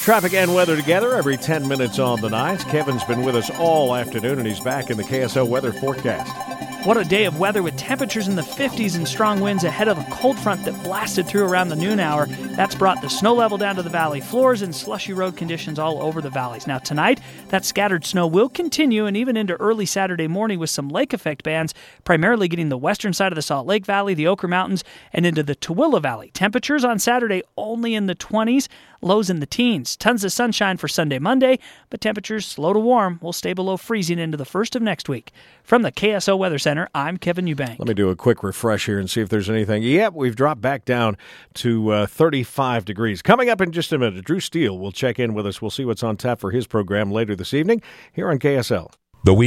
Traffic and weather together every 10 minutes on the night. Kevin's been with us all afternoon, and he's back in the KSL weather forecast. What a day of weather with temperatures in the 50s and strong winds ahead of a cold front that blasted through around the noon hour. That's brought the snow level down to the valley floors and slushy road conditions all over the valleys. Now tonight, that scattered snow will continue and even into early Saturday morning with some lake effect bands, primarily getting the western side of the Salt Lake Valley, the Ochre Mountains, and into the Tooele Valley. Temperatures on Saturday only in the 20s, lows in the teens. Tons of sunshine for Sunday, Monday, but temperatures slow to warm will stay below freezing into the first of next week. From the KSO Weather Center, I'm Kevin Eubank. Let me do a quick refresh here and see if there's anything. Yep, we've dropped back down to 35 degrees. Coming up in just a minute, Drew Steele will check in with us. We'll see what's on tap for his program later this evening here on KSL.